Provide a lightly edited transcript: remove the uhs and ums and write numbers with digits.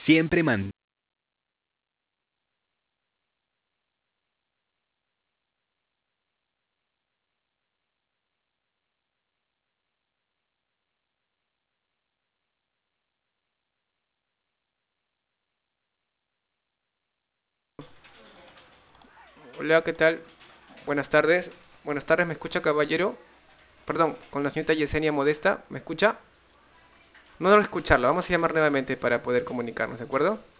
Siempre man. Hola, ¿qué tal? Buenas tardes. Buenas tardes, ¿me escucha, caballero? Perdón, con la señorita Yesenia Modesta, ¿me escucha? No logro escucharlo, vamos a llamar nuevamente para poder comunicarnos, ¿de acuerdo?